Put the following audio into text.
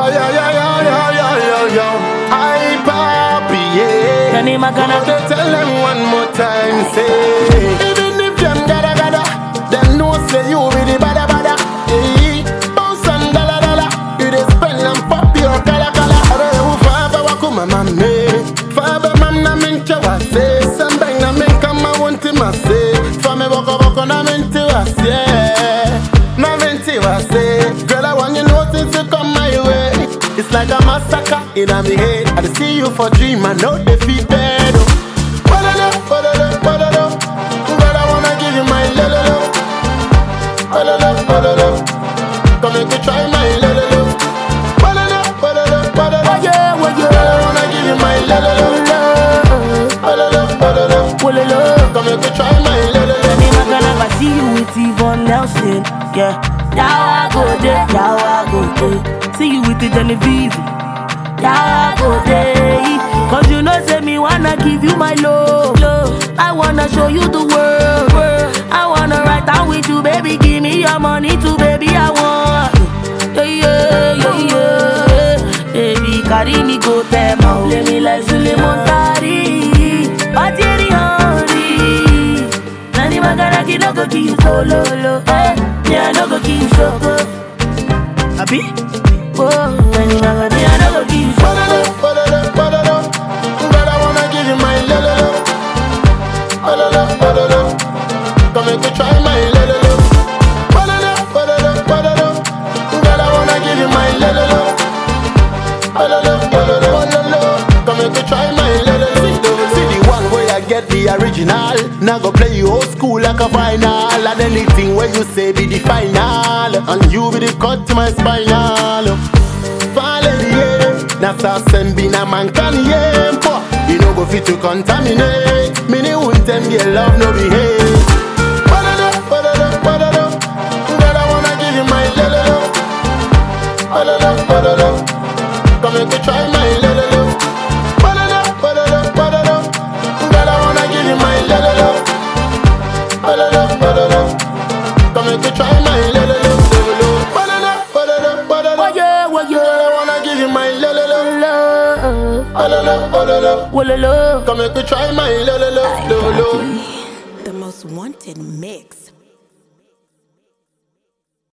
yeah, yeah, yeah, yeah, yeah, yeah, yeah. I papi, yeah. Can you imagine? Tell them one more time, say. Even if them gada, them know say you with the bada bada. Hey, bounce and dala dala. You dey spend and pop your kala kala. Are ufaba wakuma mame. Faba mamna mincha wase. Sambang na minka ma wonti mase. Fame boko na minti wase. Na minti wase. Girl, I want you notice you come my way. It's like a massacre in my head. I see you for dream, I know defeated. Girl, I wanna give you my lolo. Come make you try my lolo. Girl, I wanna give you my lolo. Come make you try my lolo. I see you with Yvonne Nelson, yeah. Now I go there, now I go there. See you with the Genevieve, now I go there. Cause you know say me wanna give you my love. I wanna show you the world. I wanna ride down with you, baby. Give me your money too, baby. I want. Yeah. Baby, carry me go them out. Let me like Suleiman Tari. Batiri honey. Nani magaraki no go give you solo. Me I no go give you shoko. Abi? Oh, nani magaraki I no go give you shoko. Girl, I wanna give you my lolo. Come make you try my lolo. Girl, I wanna give you my lolo. Come make you try my lolo. See the one where I get the original. Now go play you old school like a final. And anything where you say be the final. And you be the cut to my spinal. Nasa sembina man can yempo. You know go fit to contaminate. Many won't them get love no behave. Girl, I wanna give you my lolo. Come make you try my lolo. Girl, I wanna give you my lolo. Come make you try my lolo. Come make you try my lolo. The most wanted mix.